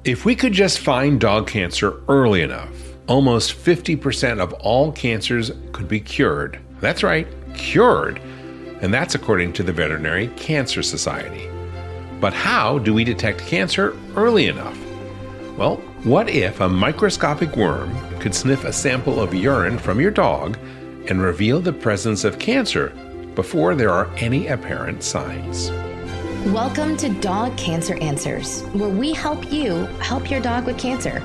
If we could just find dog cancer early enough, almost 50% of all cancers could be cured. That's right, cured. And that's according to the Veterinary Cancer Society. But how do we detect cancer early enough? Well, what if a microscopic worm could sniff a sample of urine from your dog and reveal the presence of cancer before there are any apparent signs? Welcome to Dog Cancer Answers, where we help you help your dog with cancer.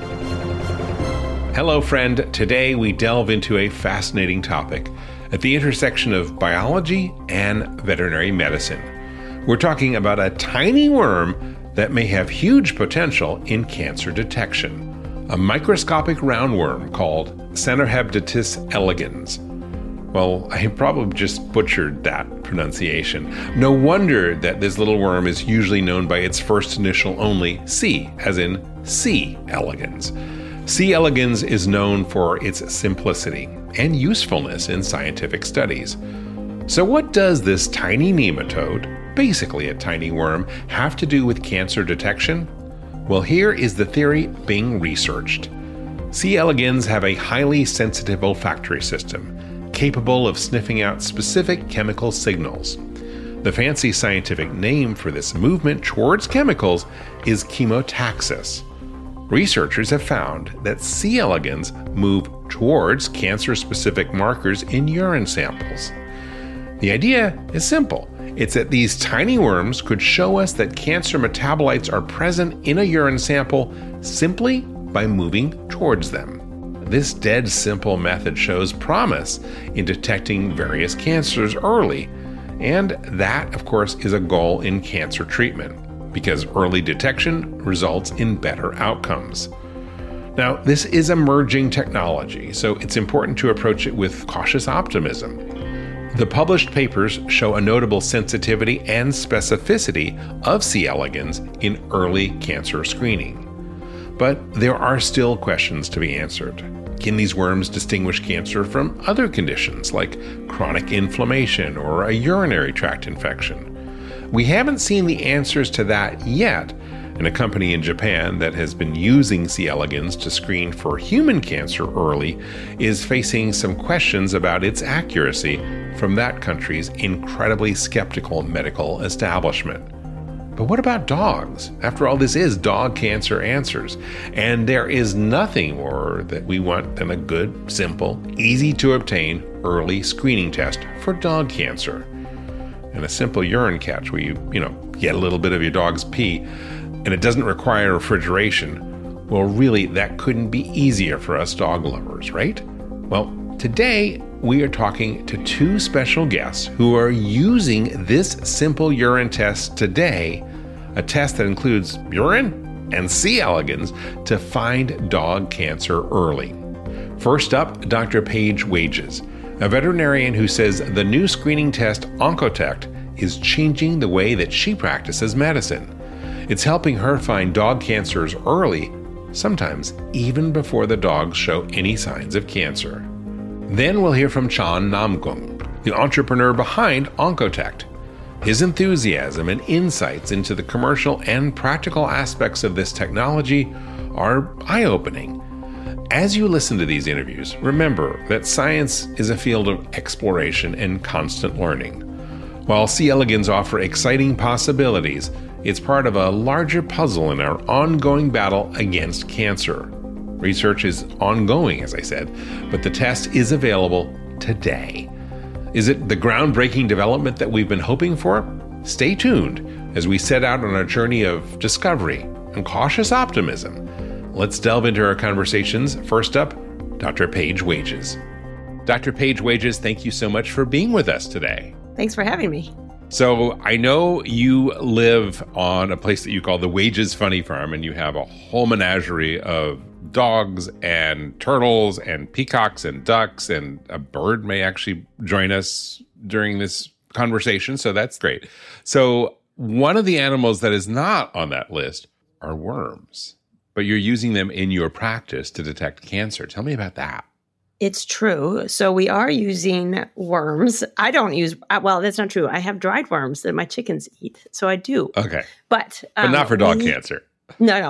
Hello, friend. Today we delve into a fascinating topic at the intersection of biology and veterinary medicine. We're talking about a tiny worm that may have huge potential in cancer detection, a microscopic roundworm called Caenorhabditis elegans. Well, I probably just butchered that pronunciation. No wonder that this little worm is usually known by its first initial only, C, as in C. elegans. C. elegans is known for its simplicity and usefulness in scientific studies. So what does this tiny nematode, basically a tiny worm, have to do with cancer detection? Well, here is the theory being researched. C. elegans have a highly sensitive olfactory system, capable of sniffing out specific chemical signals. The fancy scientific name for this movement towards chemicals is chemotaxis. Researchers have found that C. elegans move towards cancer-specific markers in urine samples. The idea is simple. It's that these tiny worms could show us that cancer metabolites are present in a urine sample simply by moving towards them. This dead simple method shows promise in detecting various cancers early, and that, of course, is a goal in cancer treatment, because early detection results in better outcomes. Now, this is emerging technology, so it's important to approach it with cautious optimism. The published papers show a notable sensitivity and specificity of C. elegans in early cancer screening. But there are still questions to be answered. Can these worms distinguish cancer from other conditions like chronic inflammation or a urinary tract infection? We haven't seen the answers to that yet, and a company in Japan that has been using C. elegans to screen for human cancer early is facing some questions about its accuracy from that country's incredibly skeptical medical establishment. But what about dogs? After all, this is Dog Cancer Answers, and there is nothing more that we want than a good, simple, easy-to-obtain early screening test for dog cancer. And a simple urine catch where you get a little bit of your dog's pee, and it doesn't require refrigeration. Well, really, that couldn't be easier for us dog lovers, right? Well, today, we are talking to two special guests who are using this simple urine test today, a test that includes urine and C. elegans to find dog cancer early. First up, Dr. Paige Wages, a veterinarian who says the new screening test Oncotect is changing the way that she practices medicine. It's helping her find dog cancers early, sometimes even before the dogs show any signs of cancer. Then we'll hear from Chan Namgung, the entrepreneur behind Oncotect. His enthusiasm and insights into the commercial and practical aspects of this technology are eye-opening. As you listen to these interviews, remember that science is a field of exploration and constant learning. While C. elegans offer exciting possibilities, it's part of a larger puzzle in our ongoing battle against cancer. Research is ongoing, as I said, but the test is available today. Is it the groundbreaking development that we've been hoping for? Stay tuned as we set out on our journey of discovery and cautious optimism. Let's delve into our conversations. First up, Dr. Paige Wages. Dr. Paige Wages, thank you so much for being with us today. Thanks for having me. So I know you live on a place that you call the Wages Funny Farm, and you have a whole menagerie of dogs and turtles and peacocks and ducks, and a bird may actually join us during this conversation, so that's great. So one of the animals that is not on that list are worms, but you're using them in your practice to detect cancer. Tell me about that. It's true. So we are using worms. I don't use, well, that's not true. I have dried worms that my chickens eat. So I do. Okay. But not for dog cancer. No.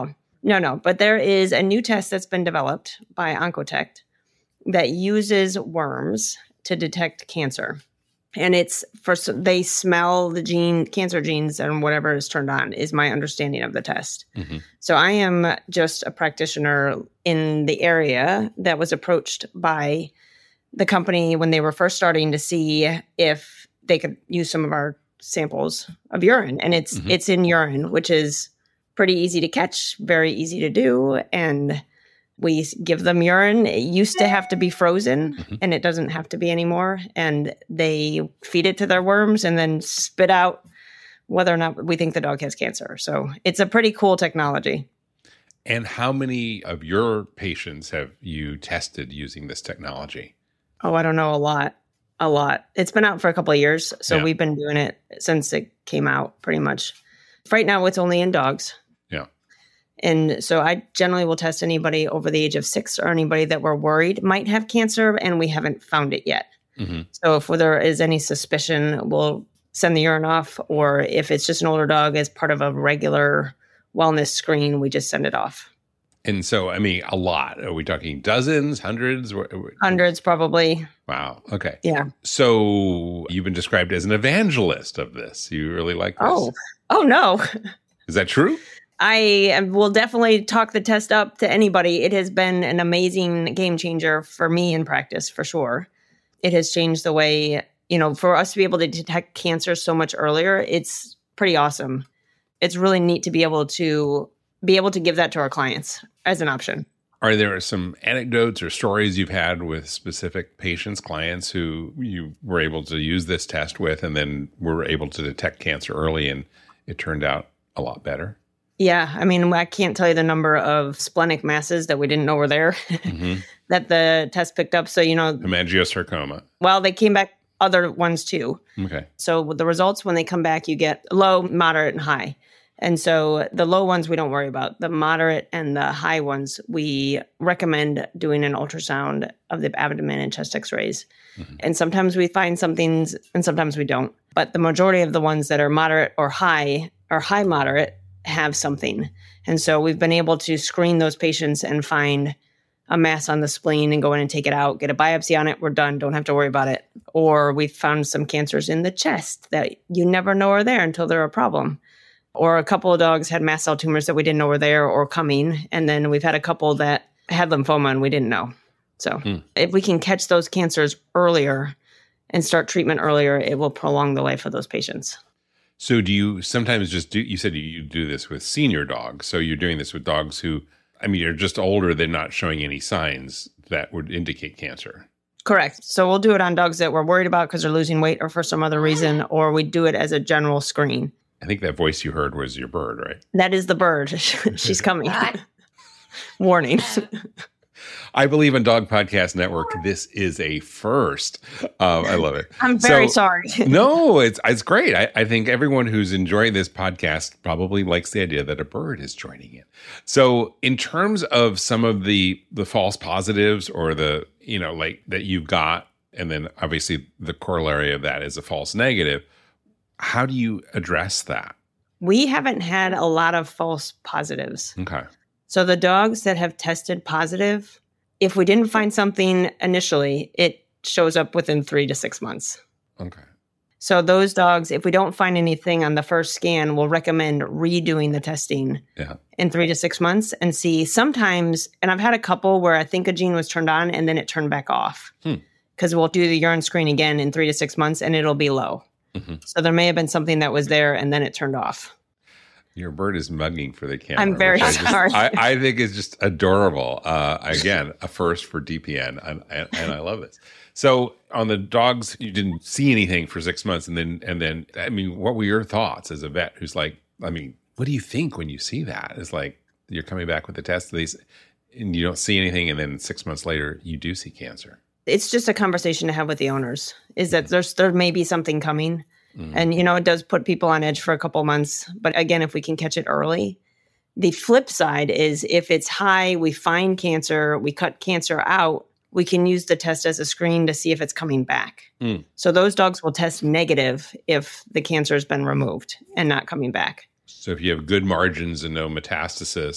No. But there is a new test that's been developed by Oncotect that uses worms to detect cancer. And they smell the cancer genes and whatever is turned on, is my understanding of the test. Mm-hmm. So I am just a practitioner in the area that was approached by the company when they were first starting to see if they could use some of our samples of urine. And it's in urine, which is pretty easy to catch, very easy to do. And we give them urine. It used to have to be frozen, and it doesn't have to be anymore. And they feed it to their worms and then spit out whether or not we think the dog has cancer. So it's a pretty cool technology. And how many of your patients have you tested using this technology? Oh, I don't know. A lot. It's been out for a couple of years. So we've been doing it since it came out pretty much. Right now, it's only in dogs. Yeah. And so I generally will test anybody over the age of 6 or anybody that we're worried might have cancer and we haven't found it yet. Mm-hmm. So if there is any suspicion, we'll send the urine off, or if it's just an older dog as part of a regular wellness screen, we just send it off. And so, I mean, a lot. Are we talking dozens, hundreds? Hundreds, probably. Wow. Okay. Yeah. So you've been described as an evangelist of this. You really like this? Oh no. Is that true? I will definitely talk the test up to anybody. It has been an amazing game changer for me in practice, for sure. It has changed the way, for us to be able to detect cancer so much earlier. It's pretty awesome. It's really neat to be able to give that to our clients as an option. Are there some anecdotes or stories you've had with specific patients, clients who you were able to use this test with and then were able to detect cancer early and it turned out a lot better? Yeah. I mean, I can't tell you the number of splenic masses that we didn't know were there that the test picked up. So, hemangiosarcoma. Well, they came back other ones too. Okay. So with the results, when they come back, you get low, moderate, and high. And so the low ones we don't worry about. The moderate and the high ones, we recommend doing an ultrasound of the abdomen and chest x-rays. Mm-hmm. And sometimes we find some things and sometimes we don't. But the majority of the ones that are moderate or high moderate have something. And so we've been able to screen those patients and find a mass on the spleen and go in and take it out, get a biopsy on it. We're done. Don't have to worry about it. Or we've found some cancers in the chest that you never know are there until they're a problem. Or a couple of dogs had mast cell tumors that we didn't know were there or coming. And then we've had a couple that had lymphoma and we didn't know. So if we can catch those cancers earlier and start treatment earlier, it will prolong the life of those patients. So do you sometimes you said you do this with senior dogs. So you're doing this with dogs who, are just older, they're not showing any signs that would indicate cancer. Correct. So we'll do it on dogs that we're worried about because they're losing weight or for some other reason, or we do it as a general screen. I think that voice you heard was your bird, right? That is the bird. She's coming. Warning. I believe on Dog Podcast Network, this is a first. I love it. I'm very sorry. No, it's great. I think everyone who's enjoying this podcast probably likes the idea that a bird is joining it. So in terms of some of the false positives or the, that you've got, and then obviously the corollary of that is a false negative, how do you address that? We haven't had a lot of false positives. Okay. So the dogs that have tested positive, if we didn't find something initially, it shows up within 3 to 6 months. Okay. So those dogs, if we don't find anything on the first scan, we'll recommend redoing the testing in 3 to 6 months and see sometimes, and I've had a couple where I think a gene was turned on and then it turned back off because we'll do the urine screen again in 3 to 6 months and it'll be low. Mm-hmm. So there may have been something that was there and then it turned off. Your bird is mugging for the camera. I'm very sorry. I think it's just adorable. Again, a first for DPN, and I love this. So on the dogs, you didn't see anything for 6 months, and then what were your thoughts as a vet who's like, what do you think when you see that? It's like you're coming back with the test and you don't see anything, and then 6 months later you do see cancer. It's just a conversation to have with the owners. Is that there may be something coming. And, it does put people on edge for a couple months. But again, if we can catch it early, the flip side is if it's high, we find cancer, we cut cancer out, we can use the test as a screen to see if it's coming back. So those dogs will test negative if the cancer has been removed and not coming back. So if you have good margins and no metastasis,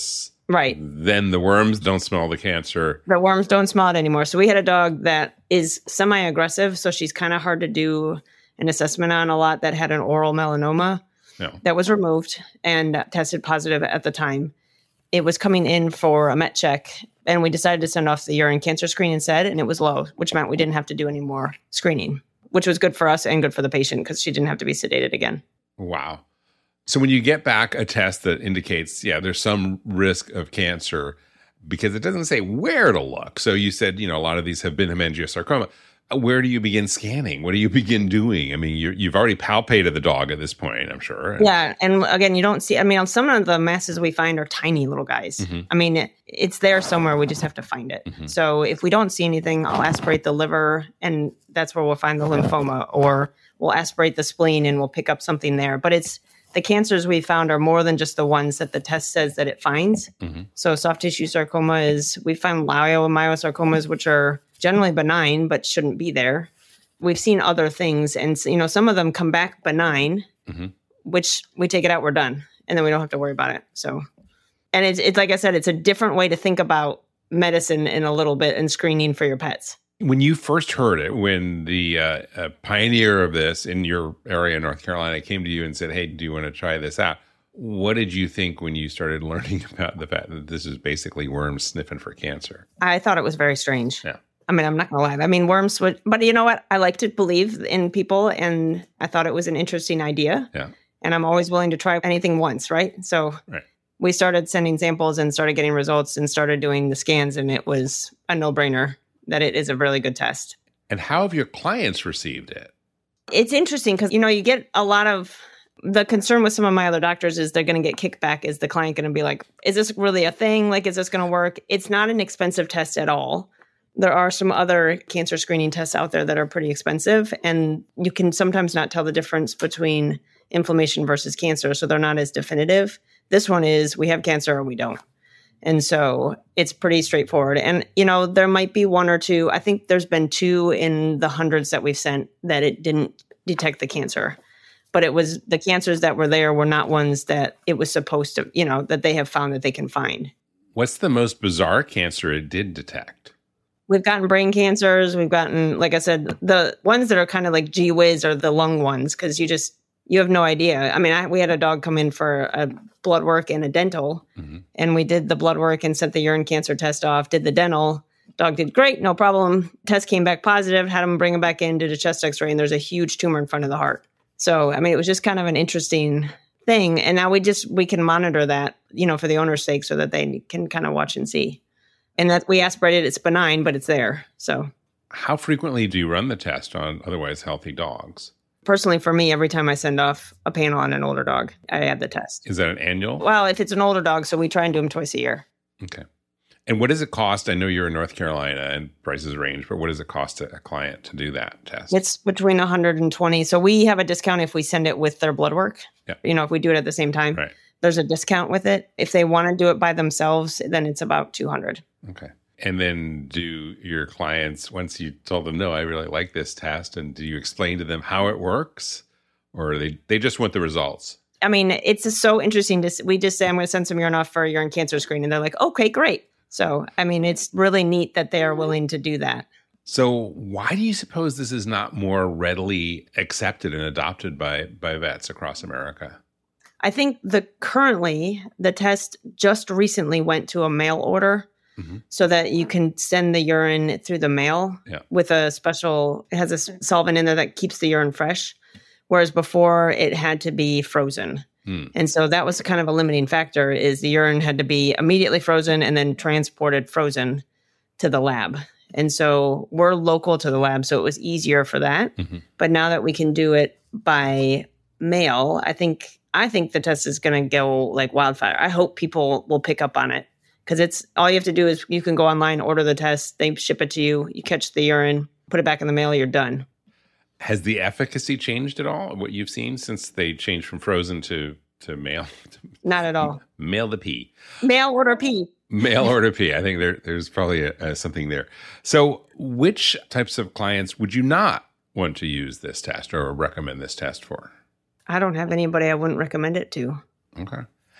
Right. Then the worms don't smell the cancer. The worms don't smell it anymore. So we had a dog that is semi-aggressive. So she's kind of hard to do an assessment on a lot, that had an oral melanoma that was removed and tested positive at the time. It was coming in for a Met check, and we decided to send off the urine cancer screen instead, and it was low, which meant we didn't have to do any more screening, which was good for us and good for the patient because she didn't have to be sedated again. Wow. So when you get back a test that indicates, there's some risk of cancer, because it doesn't say where to look. So you said, a lot of these have been hemangiosarcoma. Where do you begin scanning? What do you begin doing? I mean, you've already palpated the dog at this point, I'm sure. Yeah. And again, you don't see, some of the masses we find are tiny little guys. Mm-hmm. I mean, it's there somewhere. We just have to find it. Mm-hmm. So if we don't see anything, I'll aspirate the liver, and that's where we'll find the lymphoma, or we'll aspirate the spleen and we'll pick up something there. But the cancers we found are more than just the ones that the test says that it finds. Mm-hmm. So soft tissue sarcoma we find leiomyosarcomas, which are generally benign, but shouldn't be there. We've seen other things, and some of them come back benign, mm-hmm. which we take it out, we're done, and then we don't have to worry about it. So, and it's like I said, it's a different way to think about medicine in a little bit and screening for your pets. When you first heard it, when the pioneer of this in your area in North Carolina came to you and said, hey, do you want to try this out? What did you think when you started learning about the fact that this is basically worms sniffing for cancer? I thought it was very strange. Yeah. I mean, I'm not going to lie. I mean, worms would, but you know what? I like to believe in people, and I thought it was an interesting idea. Yeah. And I'm always willing to try anything once, right? So we started sending samples and started getting results and started doing the scans, and it was a no-brainer that it is a really good test. And how have your clients received it? It's interesting because, you get a lot of, the concern with some of my other doctors is they're going to get kickback. Is the client going to be like, is this really a thing? Like, is this going to work? It's not an expensive test at all. There are some other cancer screening tests out there that are pretty expensive, and you can sometimes not tell the difference between inflammation versus cancer, so they're not as definitive. This one is, we have cancer or we don't. And so it's pretty straightforward. And, there might be one or two. I think there's been 2 in the hundreds that we've sent that it didn't detect the cancer. But it was the cancers that were there were not ones that it was supposed to, that they have found that they can find. What's the most bizarre cancer it did detect? We've gotten brain cancers. We've gotten, like I said, the ones that are kind of like gee whiz are the lung ones, because you have no idea. I mean, we had a dog come in for a blood work and a dental, and we did the blood work and sent the urine cancer test off, did the dental. Dog did great, no problem. Test came back positive, had him bring him back in, did a chest x-ray, and there's a huge tumor in front of the heart. So, I mean, it was just kind of an interesting thing. And now we can monitor that, for the owner's sake, so that they can kind of watch and see. And that we aspirated, it's benign, but it's there. So, how frequently do you run the test on otherwise healthy dogs? Personally, for me, every time I send off a panel on an older dog, I add the test. Is that an annual? Well, if it's an older dog, so we try and do them twice a year. Okay. And what does it cost? I know you're in North Carolina and prices range, but what does it cost a client to do that test? It's between $120. So we have a discount if we send it with their blood work. Yeah. If we do it at the same time. Right. There's a discount with it. If they want to do it by themselves, then it's about $200. Okay. And then do your clients, once you told them, no, I really like this test, and do you explain to them how it works? Or they just want the results? I mean, it's just so interesting. We just say, I'm going to send some urine off for a urine cancer screen. And they're like, okay, great. So, I mean, it's really neat that they are willing to do that. So why do you suppose this is not more readily accepted and adopted by vets across America? I think currently the test just recently went to a mail order, so that you can send the urine through the mail with it has a solvent in there that keeps the urine fresh. Whereas before it had to be frozen. And so that was kind of a limiting factor, is the urine had to be immediately frozen and then transported frozen to the lab. And so we're local to the lab, so it was easier for that. But now that we can do it by mail, I think the test is going to go like wildfire. I hope people will pick up on it, because it's all you have to do is you can go online, order the test, they ship it to you, you catch the urine, put it back in the mail, you're done. Has the efficacy changed at all, what you've seen since they changed from frozen to mail? Not at all. Mail the pee. Mail order pee. Mail order pee. I think there's probably something there. So which types of clients would you not want to use this test or recommend this test for? I don't have anybody I wouldn't recommend it to. Okay.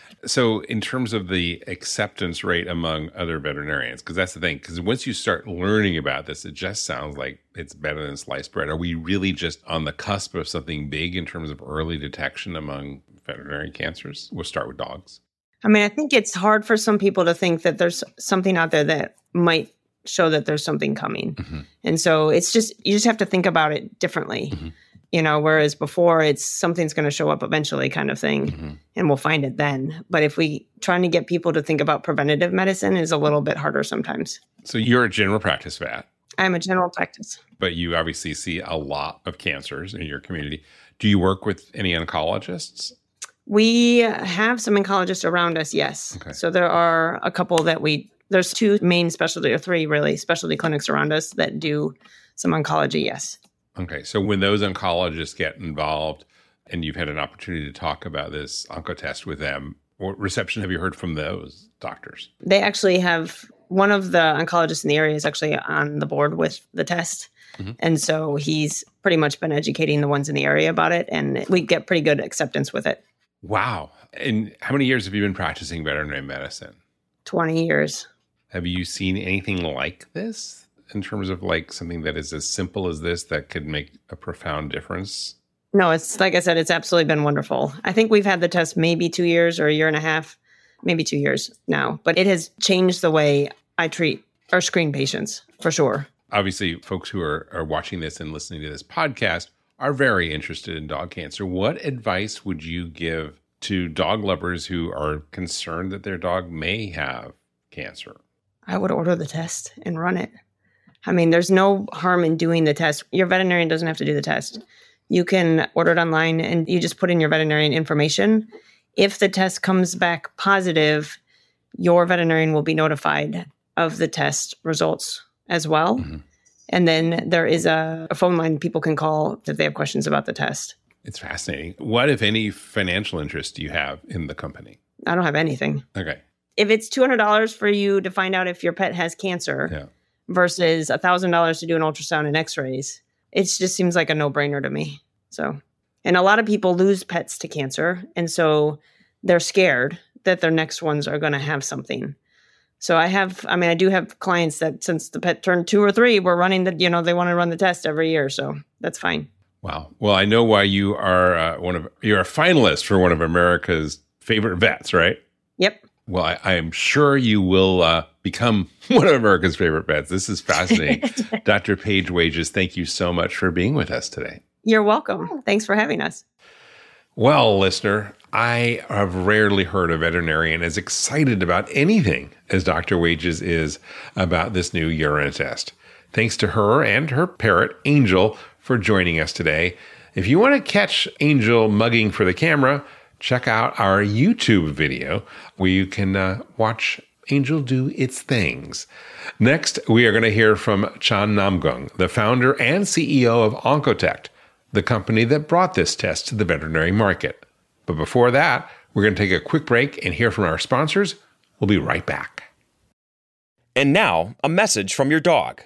So in terms of the acceptance rate among other veterinarians, because that's the thing, because once you start learning about this, it just sounds like it's better than sliced bread. Are we really just on the cusp of something big in terms of early detection among veterinary cancers? We'll start with dogs. I mean, I think it's hard for some people to think that there's something out there that might show that there's something coming. Mm-hmm. And so you just have to think about it differently. Mm-hmm. Whereas before it's something's going to show up eventually kind of thing, mm-hmm. and we'll find it then. But if trying to get people to think about preventative medicine is a little bit harder sometimes. So you're a general practice vet. I'm a general practice. But you obviously see a lot of cancers in your community. Do you work with any oncologists? We have some oncologists around us, yes. Okay. So there are a couple there's 2 main specialty, or 3 really, specialty clinics around us that do some oncology, yes. Okay, so when those oncologists get involved and you've had an opportunity to talk about this Oncotest with them, what reception have you heard from those doctors? They actually have, one of the oncologists in the area is actually on the board with the test. Mm-hmm. And so he's pretty much been educating the ones in the area about it, and we get pretty good acceptance with it. Wow. And how many years have you been practicing veterinary medicine? 20 years. Have you seen anything like this? In terms of like something that is as simple as this that could make a profound difference? No, it's like I said, it's absolutely been wonderful. I think we've had the test maybe 2 years or a year and a half, maybe 2 years now, but it has changed the way I treat or screen patients for sure. Obviously, folks who are watching this and listening to this podcast are very interested in dog cancer. What advice would you give to dog lovers who are concerned that their dog may have cancer? I would order the test and run it. I mean, there's no harm in doing the test. Your veterinarian doesn't have to do the test. You can order it online and you just put in your veterinarian information. If the test comes back positive, your veterinarian will be notified of the test results as well. Mm-hmm. And then there is a phone line people can call if they have questions about the test. It's fascinating. What, if any, financial interest do you have in the company? I don't have anything. Okay. If it's $200 for you to find out if your pet has cancer versus $1,000 to do an ultrasound and x-rays, it just seems like a no-brainer to me. So, and a lot of people lose pets to cancer. And so they're scared that their next ones are going to have something. So I do have clients that since the pet turned 2 or 3, we're running they want to run the test every year. So that's fine. Wow. Well, I know why you are you're a finalist for one of America's favorite vets, right? Yep. Well, I am sure you will become one of America's favorite vets. This is fascinating. Dr. Paige Wages, thank you so much for being with us today. You're welcome. Thanks for having us. Well, listener, I have rarely heard a veterinarian as excited about anything as Dr. Wages is about this new urine test. Thanks to her and her parrot, Angel, for joining us today. If you want to catch Angel mugging for the camera, check out our YouTube video where you can watch Angel do its things. Next, we are going to hear from Chan Namgung, the founder and CEO of Oncotect, the company that brought this test to the veterinary market. But before that, we're going to take a quick break and hear from our sponsors. We'll be right back. And now, a message from your dog.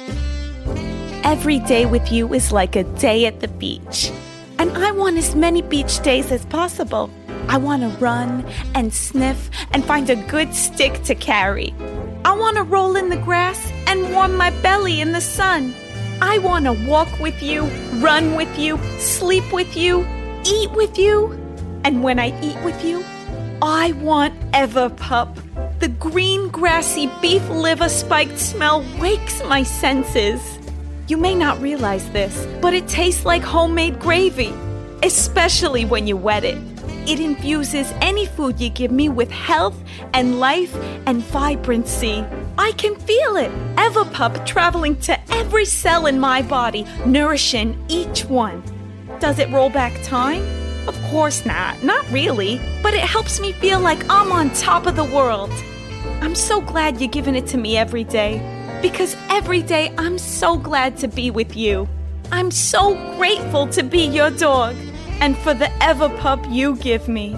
Every day with you is like a day at the beach. And I want as many beach days as possible. I want to run and sniff and find a good stick to carry. I want to roll in the grass and warm my belly in the sun. I want to walk with you, run with you, sleep with you, eat with you. And when I eat with you, I want Everpup. The green, grassy beef liver spiked smell wakes my senses. You may not realize this, but it tastes like homemade gravy, especially when you wet it. It infuses any food you give me with health and life and vibrancy. I can feel it. Everpup traveling to every cell in my body, nourishing each one. Does it roll back time? Of course not. Not really. But it helps me feel like I'm on top of the world. I'm so glad you're giving it to me every day. Because every day I'm so glad to be with you. I'm so grateful to be your dog. And for the Everpup you give me.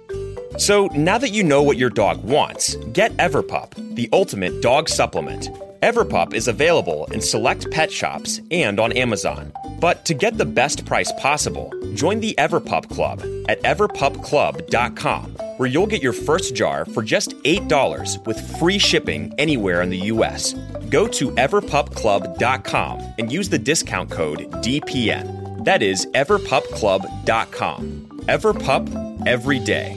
So now that you know what your dog wants, get Everpup, the ultimate dog supplement. Everpup is available in select pet shops and on Amazon. But to get the best price possible, join the Everpup Club at everpupclub.com, where you'll get your first jar for just $8 with free shipping anywhere in the U.S. Go to everpupclub.com and use the discount code DPN. That is everpupclub.com. Everpup, every day.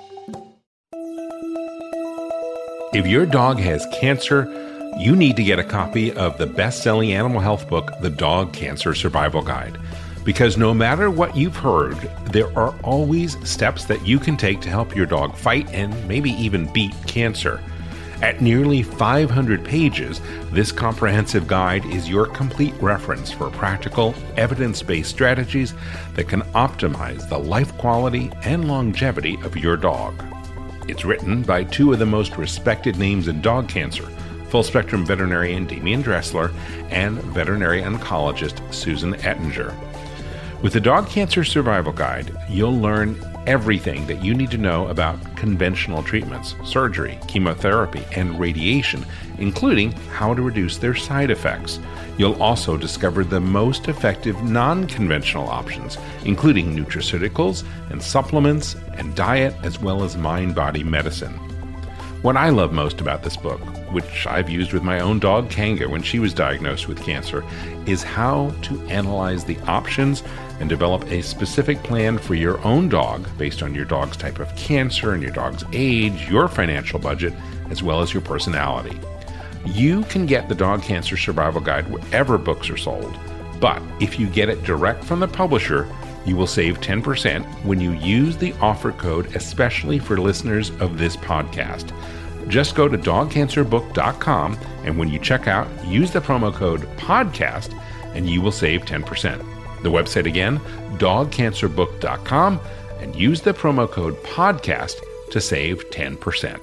If your dog has cancer, you need to get a copy of the best-selling animal health book, The Dog Cancer Survival Guide. Because no matter what you've heard, there are always steps that you can take to help your dog fight and maybe even beat cancer. At nearly 500 pages, this comprehensive guide is your complete reference for practical, evidence-based strategies that can optimize the life quality and longevity of your dog. It's written by two of the most respected names in dog cancer, full-spectrum veterinarian Damian Dressler and veterinary oncologist Susan Ettinger. With the Dog Cancer Survival Guide, you'll learn everything that you need to know about conventional treatments, surgery, chemotherapy, and radiation, including how to reduce their side effects. You'll also discover the most effective non-conventional options, including nutraceuticals and supplements and diet, as well as mind-body medicine. What I love most about this book, which I've used with my own dog Kanga when she was diagnosed with cancer, is how to analyze the options and develop a specific plan for your own dog based on your dog's type of cancer and your dog's age, your financial budget, as well as your personality. You can get the Dog Cancer Survival Guide wherever books are sold, but if you get it direct from the publisher, you will save 10% when you use the offer code, especially for listeners of this podcast. Just go to dogcancerbook.com, and when you check out, use the promo code PODCAST, and you will save 10%. The website again, dogcancerbook.com, and use the promo code PODCAST to save 10%.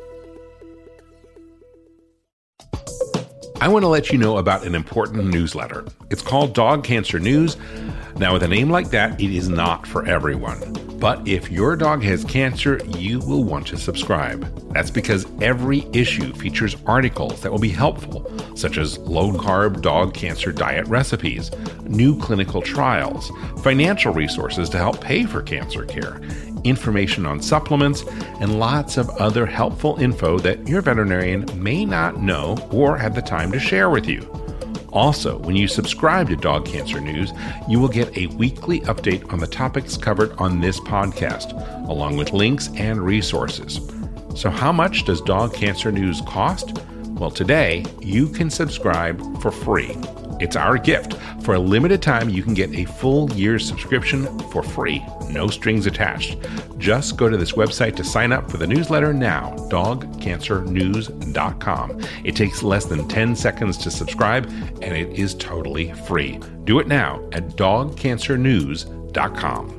I want to let you know about an important newsletter. It's called Dog Cancer News. Now, with a name like that, it is not for everyone. But if your dog has cancer, you will want to subscribe. That's because every issue features articles that will be helpful, such as low-carb dog cancer diet recipes, new clinical trials, financial resources to help pay for cancer care, information on supplements, and lots of other helpful info that your veterinarian may not know or have the time to share with you. Also, when you subscribe to Dog Cancer News, you will get a weekly update on the topics covered on this podcast, along with links and resources. So how much does Dog Cancer News cost? Well, today, you can subscribe for free. It's our gift. For a limited time, you can get a full year's subscription for free, no strings attached. Just go to this website to sign up for the newsletter now, dogcancernews.com. It takes less than 10 seconds to subscribe, and it is totally free. Do it now at dogcancernews.com.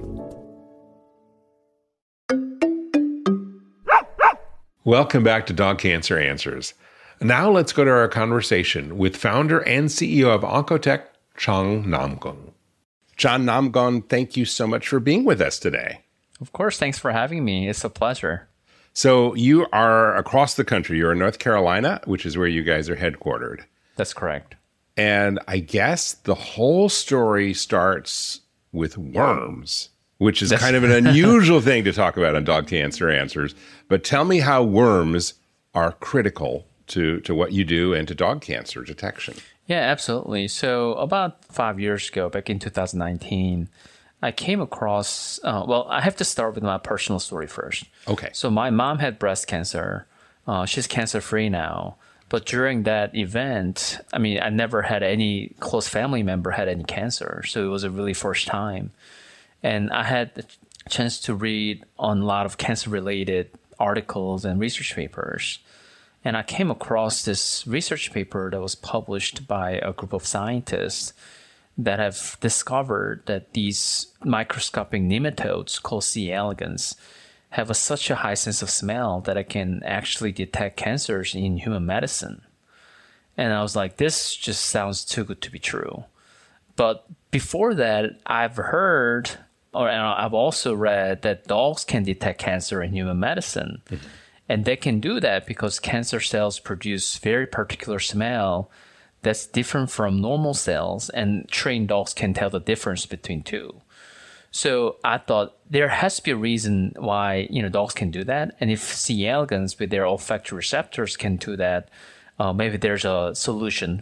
Welcome back to Dog Cancer Answers. Now let's go to our conversation with founder and CEO of Oncotech, Chang Namgung. John Namgung, thank you so much for being with us today. Of course, thanks for having me. It's a pleasure. So you are across the country. You're in North Carolina, which is where you guys are headquartered. That's correct. And I guess the whole story starts with worms, which is kind of an unusual thing to talk about on Dog Cancer Answers. But tell me how worms are critical to what you do and to dog cancer detection. Yeah, absolutely. So about 5 years ago, back in 2019, I came across, I have to start with my personal story first. Okay. So my mom had breast cancer. She's cancer-free now. But during that event, I never had any close family member had any cancer. So it was a really first time. And I had the chance to read on a lot of cancer-related articles and research papers. And I came across this research paper that was published by a group of scientists that have discovered that these microscopic nematodes called C. elegans have such a high sense of smell that it can actually detect cancers in human medicine. And I was like, this just sounds too good to be true. But before that, I've also read that dogs can detect cancer in human medicine. Mm-hmm. And they can do that because cancer cells produce very particular smell that's different from normal cells, and trained dogs can tell the difference between two. So I thought there has to be a reason why, dogs can do that. And if C. elegans with their olfactory receptors can do that, maybe there's a solution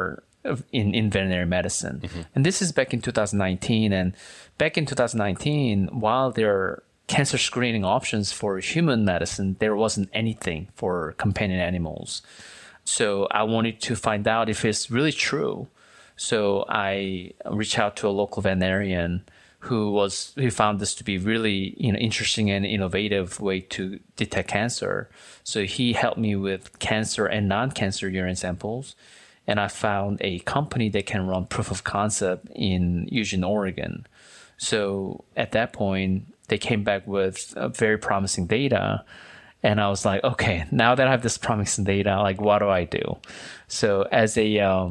in veterinary medicine. Mm-hmm. And this is back in 2019. And back in 2019, while there are cancer screening options for human medicine, there wasn't anything for companion animals. So I wanted to find out if it's really true. So I reached out to a local veterinarian who found this to be really interesting and innovative way to detect cancer. So he helped me with cancer and non-cancer urine samples, and I found a company that can run proof of concept in Eugene, Oregon. So at that point, they came back with very promising data, and I was like, okay, now that I have this promising data, like, what do I do? So as a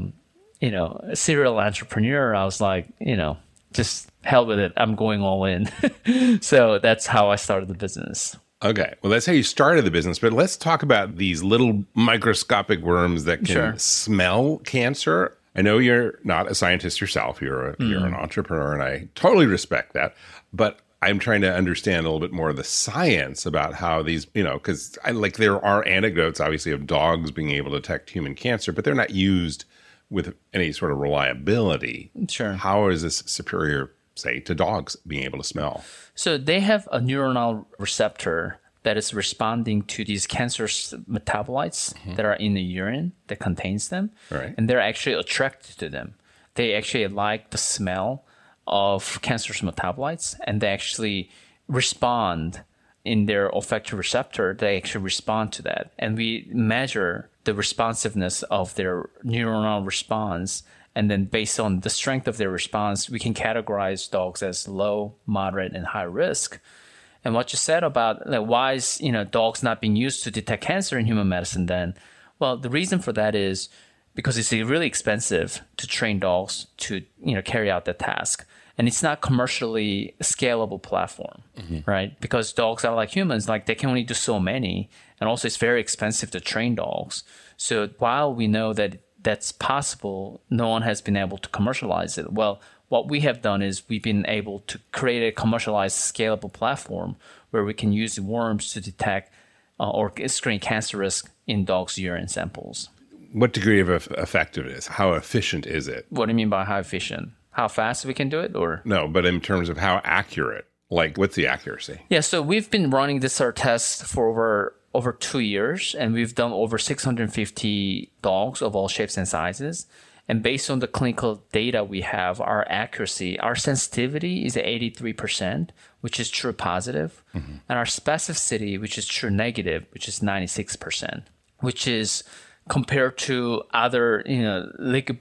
serial entrepreneur, I was like, just hell with it. I'm going all in. So that's how I started the business. Okay. Well, that's how you started the business. But let's talk about these little microscopic worms that can smell cancer. I know you're not a scientist yourself. You're an entrepreneur, and I totally respect that. But I'm trying to understand a little bit more of the science about how these, because there are anecdotes, obviously, of dogs being able to detect human cancer, but they're not used with any sort of reliability. Sure. How is this superior, say, to dogs being able to smell? So they have a neuronal receptor that is responding to these cancerous metabolites that are in the urine that contains them. Right. And they're actually attracted to them. They actually like the smell of cancerous metabolites, and they actually respond in their olfactory receptor. They actually respond to that. And we measure the responsiveness of their neuronal response. And then based on the strength of their response, we can categorize dogs as low, moderate, and high risk. And what you said about why is dogs not being used to detect cancer in human medicine then? Well, the reason for that is because it's really expensive to train dogs to carry out that task. And it's not commercially scalable platform, right? Because dogs are like humans, they can only do so many. And also it's very expensive to train dogs. So while we know that that's possible, no one has been able to commercialize it. Well, what we have done is we've been able to create a commercialized scalable platform where we can use worms to detect or screen cancer risk in dogs' urine samples. What degree of effectiveness? How efficient is it? What do you mean by how efficient? How fast we can do it, or? No, but in terms of how accurate, what's the accuracy? Yeah, so we've been running this test for over 2 years, and we've done over 650 dogs of all shapes and sizes. And based on the clinical data we have, our accuracy, our sensitivity is 83%, which is true positive. Mm-hmm. And our specificity, which is true negative, which is 96%, which is compared to other, blood liquid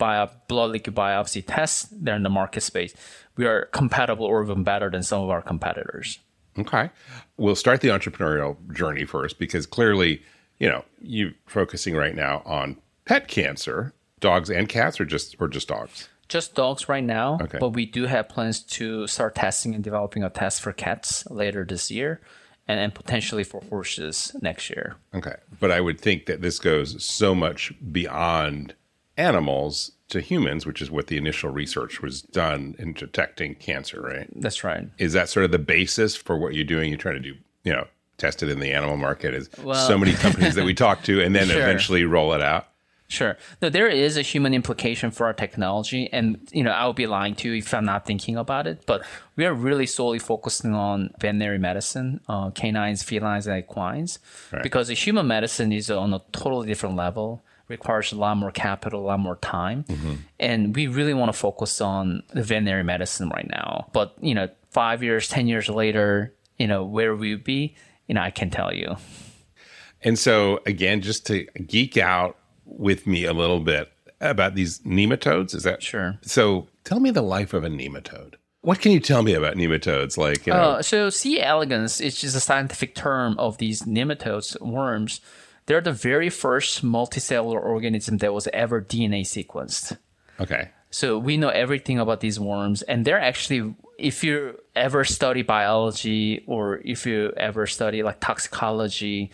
biopsy tests that are in the market space, we are compatible or even better than some of our competitors. Okay. We'll start the entrepreneurial journey first, because clearly, you're focusing right now on pet cancer, dogs and cats, or just dogs? Just dogs right now. Okay. But we do have plans to start testing and developing a test for cats later this year, and potentially for horses next year. Okay. But I would think that this goes so much beyond animals to humans, which is what the initial research was done in detecting cancer, right? That's right. Is that sort of the basis for what you're doing? You're trying to do, test it in the animal market, as so many companies that we talk to, and then eventually roll it out? Sure. No, there is a human implication for our technology, and I would be lying to you if I'm not thinking about it. But we are really solely focusing on veterinary medicine, canines, felines, and equines, right? Because the human medicine is on a totally different level, requires a lot more capital, a lot more time, and we really want to focus on the veterinary medicine right now. But 5 years, 10 years later, where we would be, I can't tell you. And so again, just to geek out with me a little bit about these nematodes. Is that sure? So tell me the life of a nematode. What can you tell me about nematodes? So C. elegans is just a scientific term of these nematodes, worms. They're the very first multicellular organism that was ever DNA sequenced. Okay. So we know everything about these worms, and they're actually, if you ever study biology or if you ever study toxicology,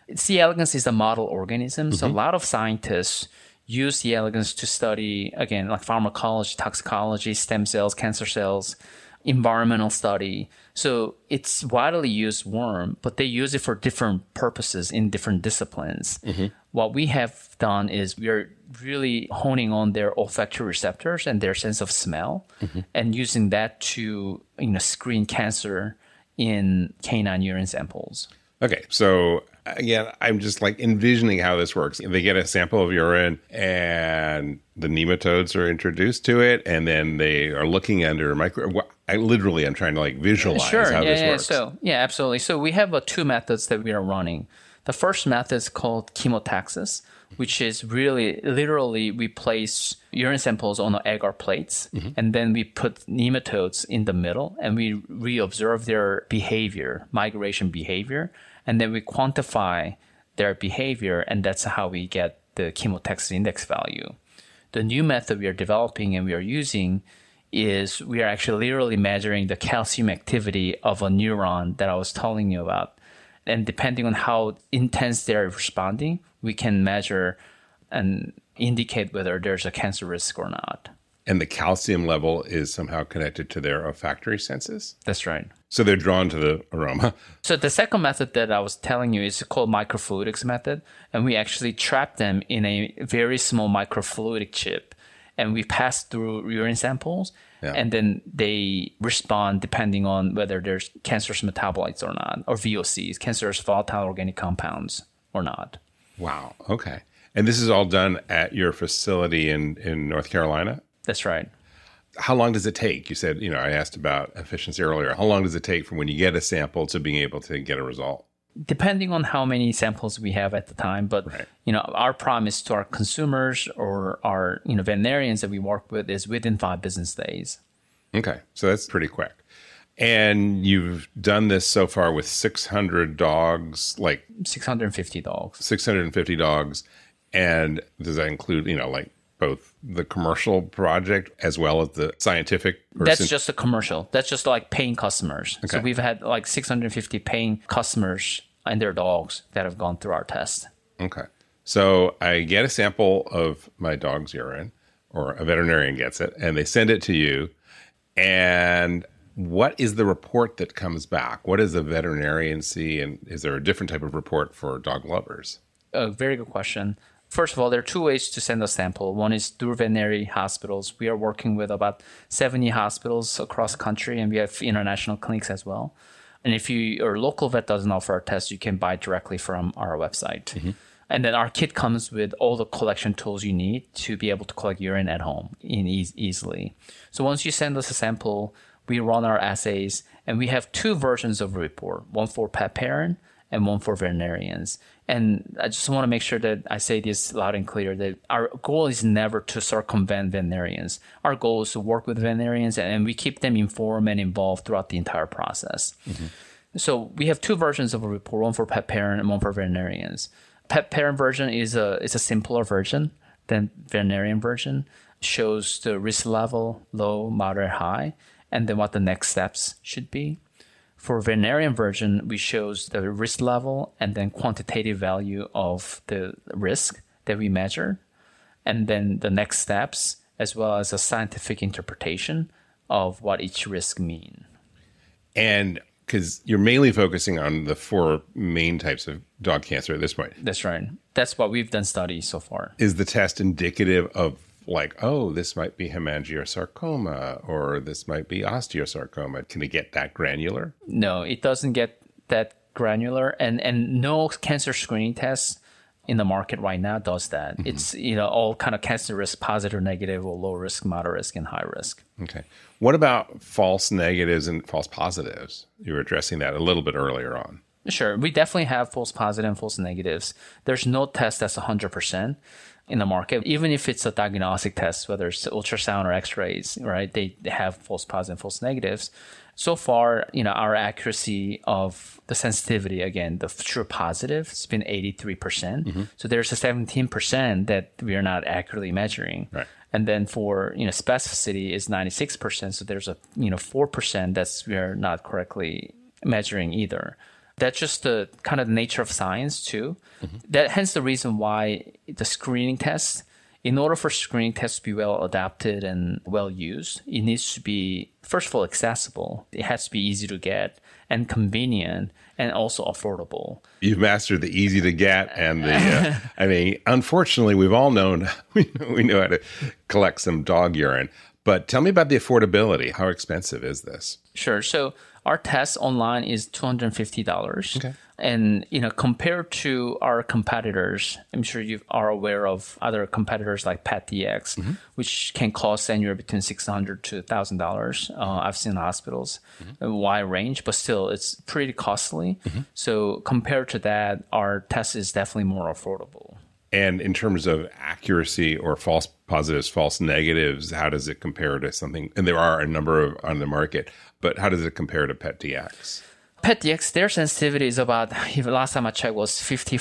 C. elegans is a model organism. So a lot of scientists use C. elegans to study, again, like pharmacology, toxicology, stem cells, cancer cells, environmental study. So it's widely used worm, but they use it for different purposes in different disciplines. What we have done is we are really honing on their olfactory receptors and their sense of smell and using that to screen cancer in canine urine samples. Okay, so again, I'm just like envisioning how this works. They get a sample of urine and the nematodes are introduced to it, and then they are looking under a micro. I'm trying to like visualize how this works. So, absolutely. So we have two methods that we are running. The first method is called chemotaxis, which is really literally we place urine samples on agar plates, and then we put nematodes in the middle, and we observe their behavior, migration behavior, and then we quantify their behavior, and that's how we get the chemotaxis index value. The new method we are developing and we are using is we are actually literally measuring the calcium activity of a neuron that I was telling you about. And depending on how intense they're responding, we can measure and indicate whether there's a cancer risk or not. And the calcium level is somehow connected to their olfactory senses? That's right. So they're drawn to the aroma. So the second method that I was telling you is called microfluidics method. And we actually trap them in a very small microfluidic chip. And we pass through urine samples. Yeah. And then they respond depending on whether there's cancerous metabolites or not, or VOCs, cancerous volatile organic compounds or not. Wow. Okay. And this is all done at your facility in North Carolina? That's right. How long does it take? You said, I asked about efficiency earlier. How long does it take from when you get a sample to being able to get a result? Depending on how many samples we have at the time, but our promise to our consumers or our veterinarians that we work with is within 5 business days. Okay, so that's pretty quick. And you've done this so far with 600 dogs, like 650 dogs. 650 dogs, and does that include like both the commercial project as well as the scientific? That's just a commercial. That's just like paying customers. Okay. So we've had like 650 paying customers and their dogs that have gone through our test. Okay. So I get a sample of my dog's urine, or a veterinarian gets it, and they send it to you. And what is the report that comes back? What does the veterinarian see? And is there a different type of report for dog lovers? A very good question. First of all, there are 2 ways to send a sample. One is through veterinary hospitals. We are working with about 70 hospitals across the country, and we have international clinics as well. And if your local vet doesn't offer our test, you can buy directly from our website. And then our kit comes with all the collection tools you need to be able to collect urine at home easily. So once you send us a sample, we run our assays, and we have 2 versions of a report, one for pet parent and one for veterinarians. And I just want to make sure that I say this loud and clear, that our goal is never to circumvent veterinarians. Our goal is to work with veterinarians, and we keep them informed and involved throughout the entire process. So we have 2 versions of a report, one for pet parent and one for veterinarians. Pet parent version is a simpler version than veterinarian version. Shows the risk level, low, moderate, high, and then what the next steps should be. For veterinarian version, we shows the risk level and then quantitative value of the risk that we measure, and then the next steps, as well as a scientific interpretation of what each risk mean. And because you're mainly focusing on the 4 main types of dog cancer at this point. That's right. That's what we've done studies so far. Is the test indicative of this might be hemangiosarcoma, or this might be osteosarcoma? Can it get that granular? No, it doesn't get that granular, and no cancer screening test in the market right now does that. It's all kind of cancer risk, positive, negative, or low risk, moderate risk, and high risk. Okay. What about false negatives and false positives? You were addressing that a little bit earlier on. Sure. We definitely have false positive and false negatives. There's no test that's 100% in the market. Even if it's a diagnostic test, whether it's ultrasound or x-rays, right? They have false positive and false negatives. So far, our accuracy of the sensitivity, again, the true positive, has been 83%. So there's a 17% that we are not accurately measuring. Right. And then for, specificity is 96%. So there's a, 4% that's we are not correctly measuring either. That's just the kind of nature of science too. That hence the reason why the screening test, in order for screening tests to be well adapted and well used, it needs to be, first of all, accessible. It has to be easy to get and convenient and also affordable. You've mastered the easy to get and the, I mean, unfortunately, we've all known, we know how to collect some dog urine. But tell me about the affordability. How expensive is this? Sure. So our test online is $250. Okay. And, compared to our competitors, I'm sure you are aware of other competitors like PetDx, which can cost anywhere between $600 to $1,000. I've seen hospitals, a wide range, but still it's pretty costly. So compared to that, our test is definitely more affordable. And in terms of accuracy or false positives, false negatives, how does it compare to something? And there are a number of on the market, but how does it compare to PetDx? PetDx, their sensitivity is about, last time I checked, was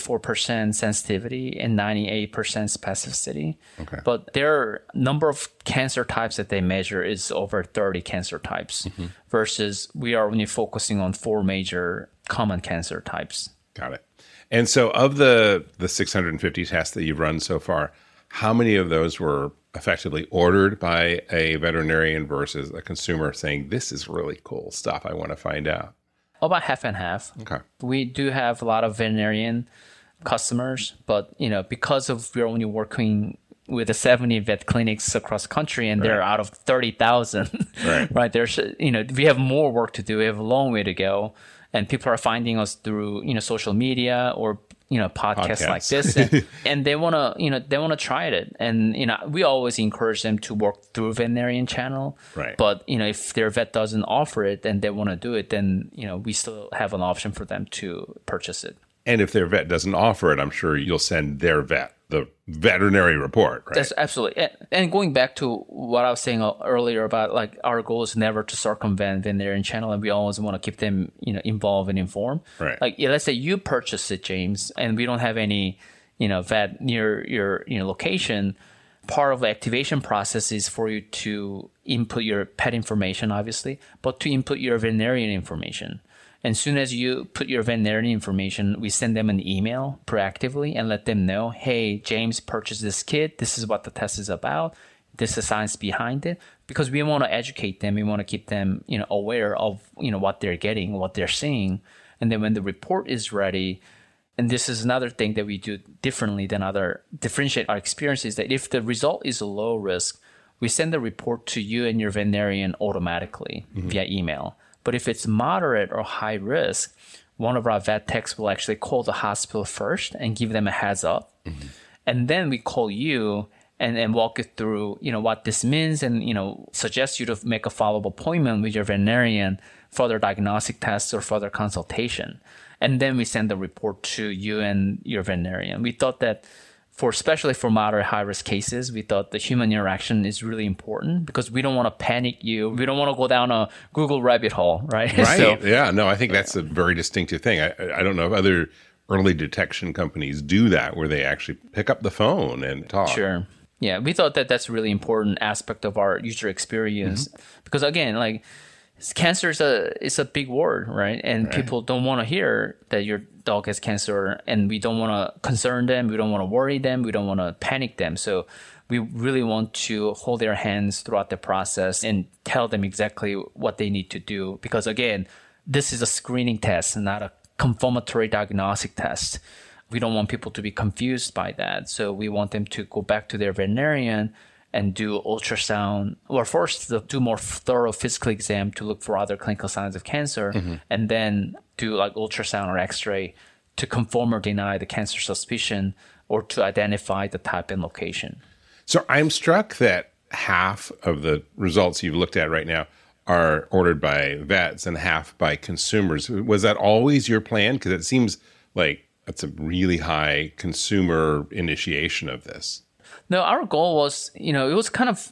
54% sensitivity and 98% specificity. Okay. But their number of cancer types that they measure is over 30 cancer types, versus we are only focusing on 4 major common cancer types. Got it. And so of the 650 tests that you've run so far, how many of those were effectively ordered by a veterinarian versus a consumer saying, this is really cool stuff, I want to find out? About half and half. Okay. We do have a lot of veterinarian customers, but because of we're only working with the 70 vet clinics across the country, and they're out of 30,000, right? There's we have more work to do. We have a long way to go, and people are finding us through social media or podcasts like this, and they want to try it. And we always encourage them to work through veterinarian channel. Right. But if their vet doesn't offer it and they want to do it, then we still have an option for them to purchase it. And if their vet doesn't offer it, I'm sure you'll send their vet the veterinary report, right? That's absolutely. And going back to what I was saying earlier about our goal is never to circumvent veterinarian channel, and we always want to keep them, involved and informed. Right. Let's say you purchase it, James, and we don't have any, vet near your, location. Part of the activation process is for you to input your pet information, obviously, but to input your veterinarian information. And as soon as you put your veterinarian information, we send them an email proactively and let them know, hey, James purchased this kit. This is what the test is about. This is the science behind it. Because we want to educate them. We want to keep them, aware of, what they're getting, what they're seeing. And then when the report is ready, and this is another thing that we do differently than differentiate our experiences, that if the result is low risk, we send the report to you and your veterinarian automatically via email. But if it's moderate or high risk, one of our vet techs will actually call the hospital first and give them a heads up. And then we call you and walk you through, what this means and, suggest you to make a follow-up appointment with your veterinarian, further diagnostic tests or further consultation. And then we send the report to you and your veterinarian. We thought that especially for moderate high-risk cases, we thought the human interaction is really important because we don't want to panic you. We don't want to go down a Google rabbit hole, right? Right. Yeah. No, I think that's a very distinctive thing. I don't know if other early detection companies do that, where they actually pick up the phone and talk. Sure. Yeah. We thought that that's a really important aspect of our user experience because, again, cancer is a big word, right? And people don't want to hear that your dog has cancer, and we don't want to concern them. We don't want to worry them. We don't want to panic them. So we really want to hold their hands throughout the process and tell them exactly what they need to do. Because again, this is a screening test, not a confirmatory diagnostic test. We don't want people to be confused by that. So we want them to go back to their veterinarian and do ultrasound, or first do more thorough physical exam to look for other clinical signs of cancer, and then do ultrasound or X-ray to confirm or deny the cancer suspicion or to identify the type and location. So I'm struck that half of the results you've looked at right now are ordered by vets and half by consumers. Was that always your plan? Because it seems like that's a really high consumer initiation of this. No, our goal was, it was kind of,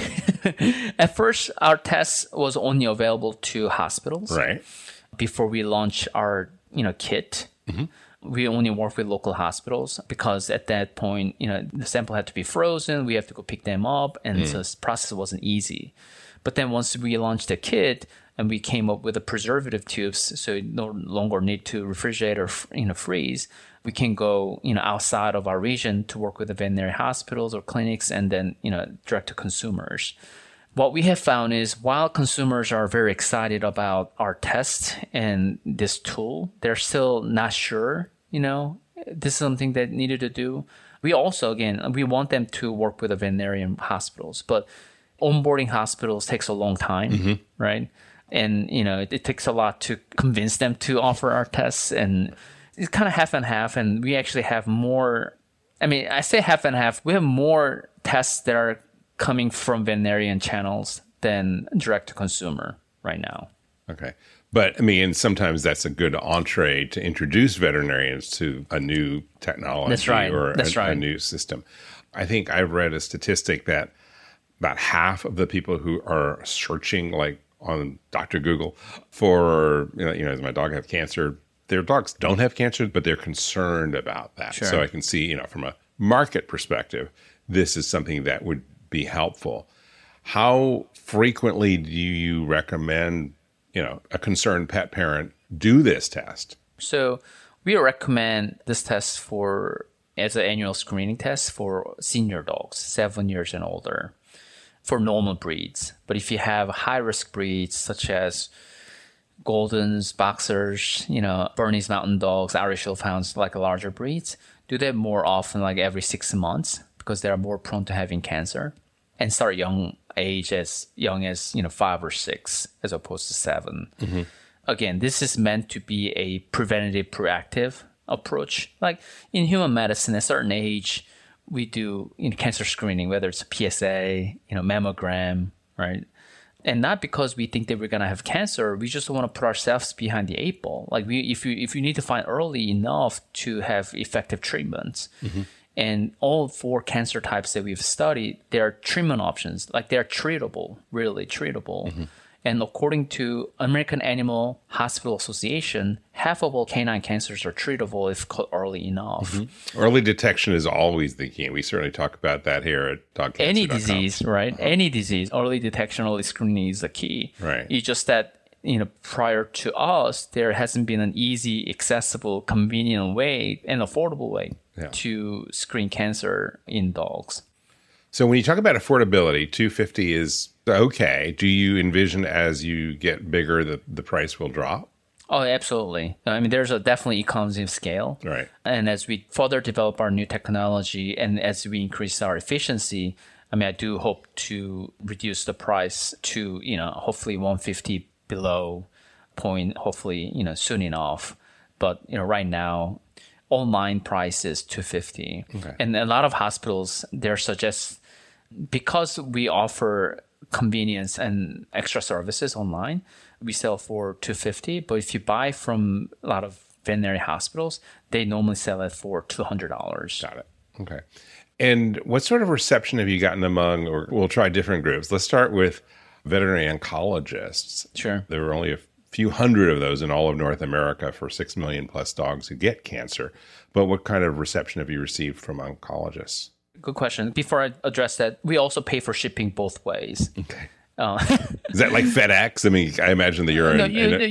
at first our test was only available to hospitals. Right. Before we launched our, kit, we only worked with local hospitals because at that point, the sample had to be frozen. We have to go pick them up. And so the process wasn't easy. But then once we launched the kit, and we came up with the preservative tubes, so you no longer need to refrigerate or freeze. We can go outside of our region to work with the veterinary hospitals or clinics, and then direct to consumers. What we have found is while consumers are very excited about our test and this tool, they're still not sure, this is something that needed to do. We also, again, we want them to work with the veterinarian hospitals, but onboarding hospitals takes a long time, right? And, it takes a lot to convince them to offer our tests, and it's kind of half and half. And we actually have more, I say half and half, we have more tests that are coming from veterinarian channels than direct to consumer right now. Okay. But and sometimes that's a good entree to introduce veterinarians to a new technology. That's right. Or That's right. A new system. I think I've read a statistic that about half of the people who are searching like on Dr. Google for, does my dog have cancer? Their dogs don't have cancer, but they're concerned about that. Sure. So I can see, from a market perspective, this is something that would be helpful. How frequently do you recommend, a concerned pet parent do this test? So we recommend this test as an annual screening test for senior dogs, 7 years and older, for normal breeds. But if you have high-risk breeds such as Goldens, Boxers, Bernese Mountain Dogs, Irish Wolfhounds, like larger breeds, do that more often, like every 6 months, because they are more prone to having cancer, and start as young as 5 or 6 as opposed to 7. Mm-hmm. Again, this is meant to be a preventative, proactive approach. Like in human medicine, at a certain age, we do cancer screening, whether it's a PSA, mammogram, right? And not because we think that we're gonna have cancer, we just want to put ourselves behind the 8 ball. Like if you need to find early enough to have effective treatments. Mm-hmm. And all 4 cancer types that we've studied, there are treatment options. Like they're treatable, really treatable. Mm-hmm. And according to American Animal Hospital Association, half of all canine cancers are treatable if caught early enough. Mm-hmm. Early detection is always the key. We certainly talk about that here at DogCancer.com. Any disease, right? Uh-huh. Any disease, early detection, early screening is the key. Right. It's just that prior to us, there hasn't been an easy, accessible, convenient way and affordable way to screen cancer in dogs. So when you talk about affordability, $250 is okay. Do you envision as you get bigger that the price will drop? Oh, absolutely. There's definitely economies of scale. Right. And as we further develop our new technology and as we increase our efficiency, I do hope to reduce the price to, hopefully $150 below point, hopefully, soon enough. But, right now, online price is $250. Okay. And a lot of hospitals, they're suggest, because we offer convenience and extra services online, we sell for $250. But if you buy from a lot of veterinary hospitals, they normally sell it for $200. Got it. Okay. And what sort of reception have you gotten among, or we'll try different groups. Let's start with veterinary oncologists. Sure. There were only a few hundred of those in all of North America for 6 million plus dogs who get cancer. But what kind of reception have you received from oncologists? Good question. Before I address that, we also pay for shipping both ways. Okay. Is that like FedEx? I imagine that you're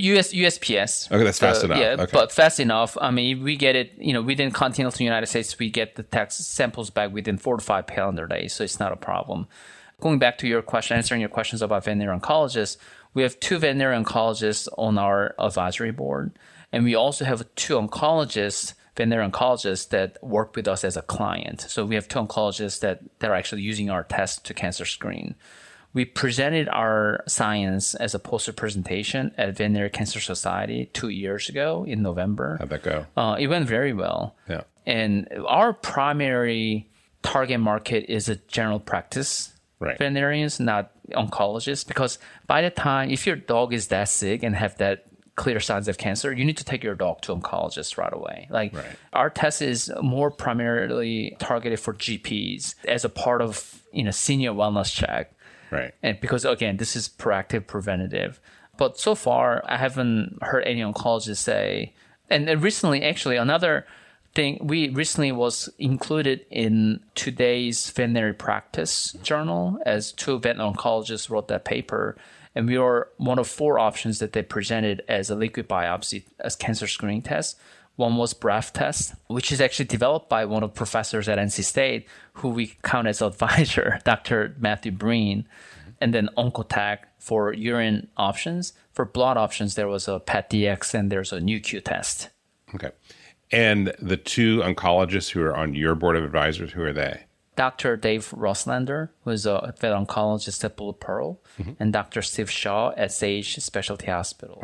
USPS. Okay, that's fast enough. Yeah, okay. But fast enough. We get it, within continental United States, we get the tax samples back within 4 to 5 calendar days, so it's not a problem. Going back to your question, answering your questions about veterinary oncologists, we have 2 veterinary oncologists on our advisory board, and we also have 2 veterinary oncologists that work with us as a client. So we have 2 oncologists that are actually using our test to cancer screen. We presented our science as a poster presentation at Veterinary Cancer Society 2 years ago in November. How'd that go? It went very well. Yeah. And our primary target market is a general practice veterinarians, not oncologists, because by the time, if your dog is that sick and have that clear signs of cancer, you need to take your dog to oncologist right away. Our test is more primarily targeted for GPs as a part of senior wellness check. Right. And because again, this is proactive, preventative. But so far, I haven't heard any oncologists say. And recently, actually, another thing, we recently was included in today's veterinary practice journal as 2 vet oncologists wrote that paper. And we were one of 4 options that they presented as a liquid biopsy as cancer screening test. One was BRAF test, which is actually developed by one of the professors at NC State, who we count as advisor, Dr. Matthew Breen. And then Oncotec for urine options. For blood options, there was a PET-DX and there's a Nu-Q test. Okay. And the 2 oncologists who are on your board of advisors, who are they? Dr. Dave Rosslander, who is a vet oncologist at Blue Pearl, and Dr. Steve Shaw at Sage Specialty Hospital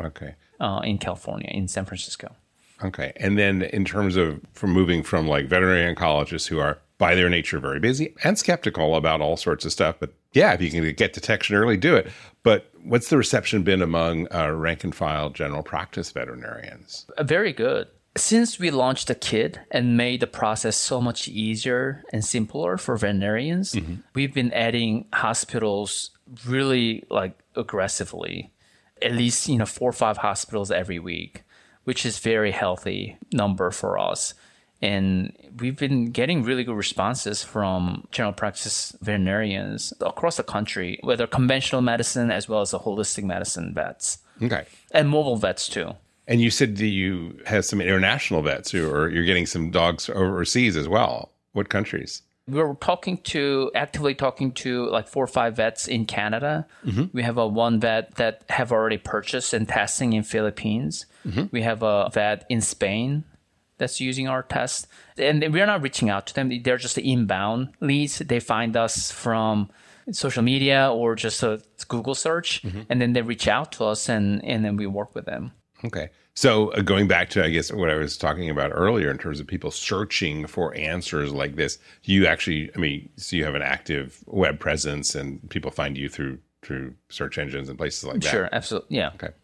in California, in San Francisco. Okay. And then in terms of moving from like veterinary oncologists who are by their nature very busy and skeptical about all sorts of stuff, but yeah, if you can get detection early, do it. But what's the reception been among rank and file general practice veterinarians? Very good. Since we launched the kit and made the process so much easier and simpler for veterinarians, we've been adding hospitals really like aggressively, at least 4 or 5 hospitals every week, which is very healthy number for us. And we've been getting really good responses from general practice veterinarians across the country, whether conventional medicine as well as the holistic medicine vets. Okay. And mobile vets too. And you said that you have some international vets or you're getting some dogs overseas as well. What countries? We're actively talking to like 4 or 5 vets in Canada. We have one vet that have already purchased and testing in Philippines. We have a vet in Spain that's using our test. And we're not reaching out to them. They're just the inbound leads. They find us from social media or just a Google search. And then they reach out to us and then we work with them. Okay. So going back to, I guess, what I was talking about earlier in terms of people searching for answers like this, you actually, so you have an active web presence and people find you through search engines and places like that. Sure, absolutely. Yeah. Okay.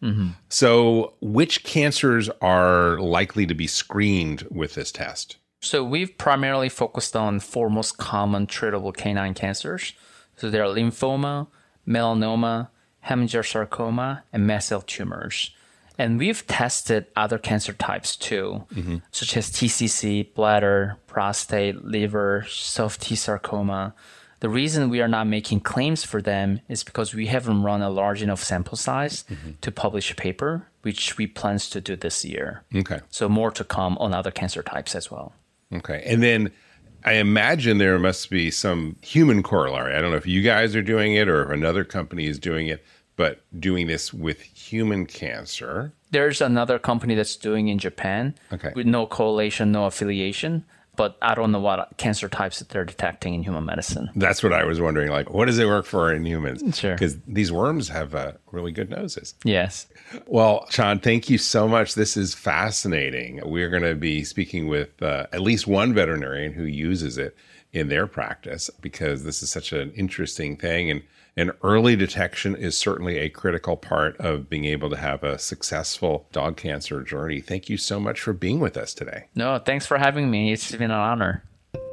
So which cancers are likely to be screened with this test? So we've primarily focused on 4 most common treatable canine cancers. So they are lymphoma, melanoma, hemangiosarcoma, and mast cell tumors. And we've tested other cancer types too, such as TCC, bladder, prostate, liver, soft T sarcoma. The reason we are not making claims for them is because we haven't run a large enough sample size to publish a paper, which we plan to do this year. Okay. So more to come on other cancer types as well. Okay. And then I imagine there must be some human corollary. I don't know if you guys are doing it or if another company is doing it, but doing this with human cancer. There's another company that's doing in Japan with no correlation, no affiliation. But I don't know what cancer types that they're detecting in human medicine. That's what I was wondering. Like, what does it work for in humans? Sure. Because these worms have really good noses. Yes. Well, Sean, thank you so much. This is fascinating. We're going to be speaking with at least one veterinarian who uses it in their practice because this is such an interesting thing. And early detection is certainly a critical part of being able to have a successful dog cancer journey. Thank you so much for being with us today. No, thanks for having me. It's been an honor.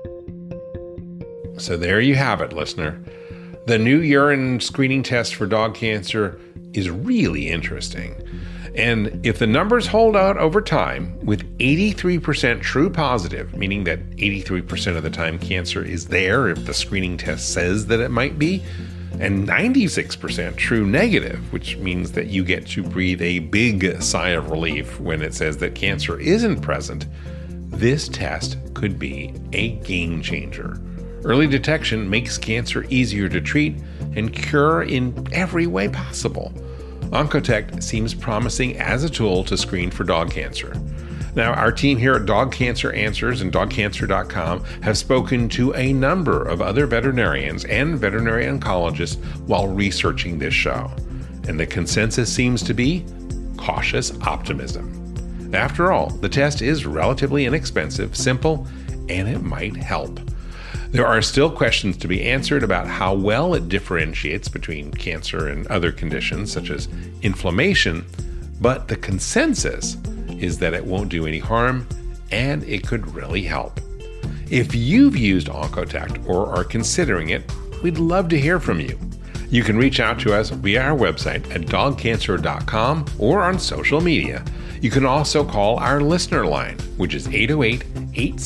So there you have it, listener. The new urine screening test for dog cancer is really interesting. And if the numbers hold out over time, with 83% true positive, meaning that 83% of the time cancer is there if the screening test says that it might be, and 96% true negative, which means that you get to breathe a big sigh of relief when it says that cancer isn't present, this test could be a game changer. Early detection makes cancer easier to treat and cure in every way possible. Oncotec seems promising as a tool to screen for dog cancer. Now, our team here at Dog Cancer Answers and DogCancer.com have spoken to a number of other veterinarians and veterinary oncologists while researching this show. And the consensus seems to be cautious optimism. After all, the test is relatively inexpensive, simple, and it might help. There are still questions to be answered about how well it differentiates between cancer and other conditions such as inflammation, but the consensus is that it won't do any harm and it could really help. If you've used Oncotec or are considering it, we'd love to hear from you. You can reach out to us via our website at dogcancer.com or on social media. You can also call our listener line, which is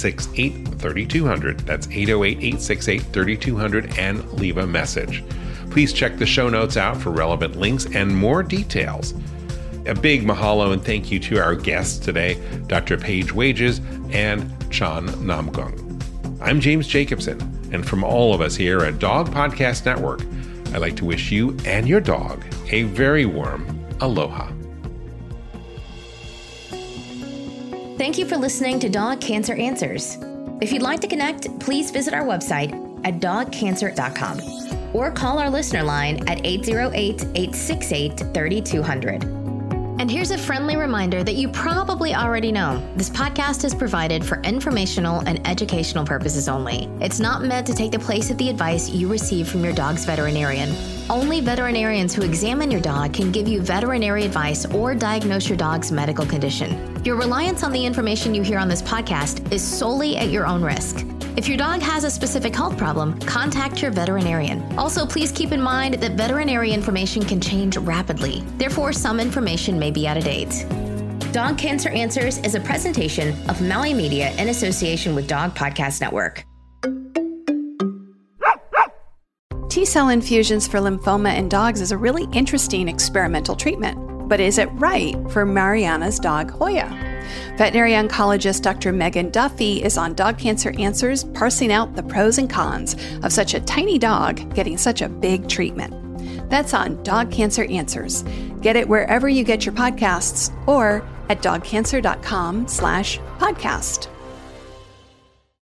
808-868-3200. That's 808-868-3200 and leave a message. Please check the show notes out for relevant links and more details. A big mahalo and thank you to our guests today, Dr. Paige Wages and Chan Namgung. I'm James Jacobson, and from all of us here at Dog Podcast Network, I'd like to wish you and your dog a very warm aloha. Thank you for listening to Dog Cancer Answers. If you'd like to connect, please visit our website at dogcancer.com or call our listener line at 808-868-3200. And here's a friendly reminder that you probably already know. This podcast is provided for informational and educational purposes only. It's not meant to take the place of the advice you receive from your dog's veterinarian. Only veterinarians who examine your dog can give you veterinary advice or diagnose your dog's medical condition. Your reliance on the information you hear on this podcast is solely at your own risk. If your dog has a specific health problem, contact your veterinarian. Also, please keep in mind that veterinary information can change rapidly. Therefore, some information may be out of date. Dog Cancer Answers is a presentation of Maui Media in association with Dog Podcast Network. T-cell infusions for lymphoma in dogs is a really interesting experimental treatment. But is it right for Mariana's dog, Hoya? Veterinary oncologist Dr. Megan Duffy is on Dog Cancer Answers, parsing out the pros and cons of such a tiny dog getting such a big treatment. That's on Dog Cancer Answers. Get it wherever you get your podcasts or at dogcancer.com/podcast.